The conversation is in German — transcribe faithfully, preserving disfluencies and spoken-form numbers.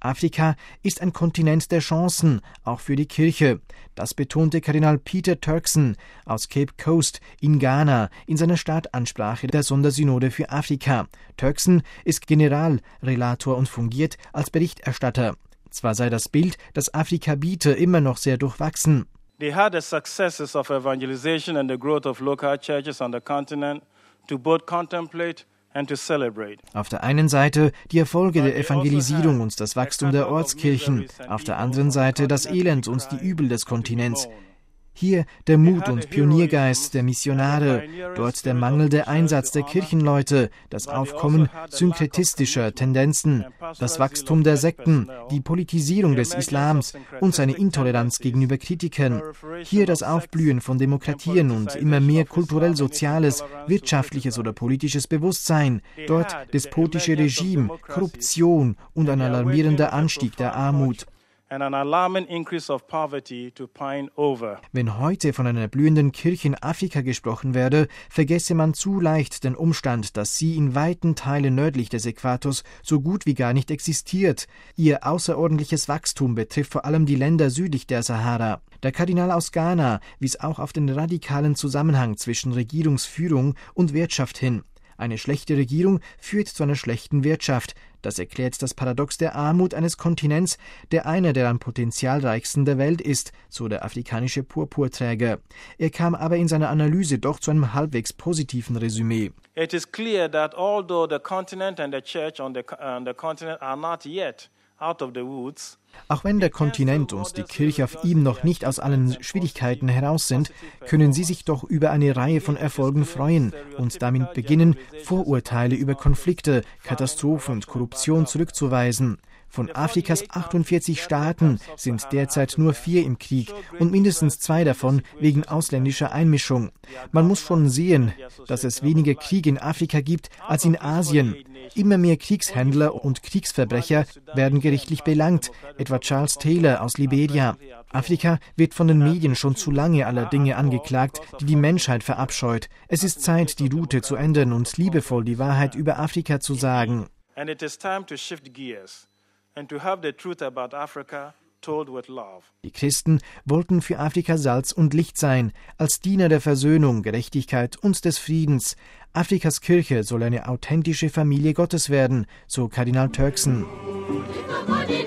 Afrika ist ein Kontinent der Chancen, auch für die Kirche. Das betonte Kardinal Peter Turkson aus Cape Coast in Ghana in seiner Startansprache der Sondersynode für Afrika. Turkson ist Generalrelator und fungiert als Berichterstatter. Zwar sei das Bild, das Afrika biete, immer noch sehr durchwachsen. They had the successes of evangelization and the growth of local churches on the continent to both contemplate and to celebrate. Auf der einen Seite die Erfolge der Evangelisierung und das Wachstum der Ortskirchen, auf der anderen Seite das Elend und die Übel des Kontinents. Hier der Mut und Pioniergeist der Missionare, dort der mangelnde Einsatz der Kirchenleute, das Aufkommen synkretistischer Tendenzen, das Wachstum der Sekten, die Politisierung des Islams und seine Intoleranz gegenüber Kritikern. Hier das Aufblühen von Demokratien und immer mehr kulturell-soziales, wirtschaftliches oder politisches Bewusstsein, dort despotische Regime, Korruption und ein alarmierender Anstieg der Armut. And an alarming increase of poverty to pine over. Wenn heute von einer blühenden Kirche in Afrika gesprochen werde, vergesse man zu leicht den Umstand, dass sie in weiten Teilen nördlich des Äquators so gut wie gar nicht existiert. Ihr außerordentliches Wachstum betrifft vor allem die Länder südlich der Sahara. Der Kardinal aus Ghana wies auch auf den radikalen Zusammenhang zwischen Regierungsführung und Wirtschaft hin. Eine schlechte Regierung führt zu einer schlechten Wirtschaft. Das erklärt das Paradox der Armut eines Kontinents, der einer der am potenzialreichsten der Welt ist, so der afrikanische Purpurträger. Er kam aber in seiner Analyse doch zu einem halbwegs positiven Resümee. It is clear that although the continent and the church on the, on the continent are not yet out of the woods, auch wenn der Kontinent und die Kirche auf ihm noch nicht aus allen Schwierigkeiten heraus sind, können sie sich doch über eine Reihe von Erfolgen freuen und damit beginnen, Vorurteile über Konflikte, Katastrophen und Korruption zurückzuweisen. Von Afrikas achtundvierzig Staaten sind derzeit nur vier im Krieg und mindestens zwei davon wegen ausländischer Einmischung. Man muss schon sehen, dass es weniger Krieg in Afrika gibt als in Asien. Immer mehr Kriegshändler und Kriegsverbrecher werden gerichtlich belangt, etwa Charles Taylor aus Liberia. Afrika wird von den Medien schon zu lange aller Dinge angeklagt, die die Menschheit verabscheut. Es ist Zeit, die Route zu ändern und liebevoll die Wahrheit über Afrika zu sagen. And it is time to shift gears and to have the truth about Africa told with love. Die Christen wollten für Afrika Salz und Licht sein, als Diener der Versöhnung, Gerechtigkeit und des Friedens. Afrikas Kirche soll eine authentische Familie Gottes werden, so Kardinal Turkson.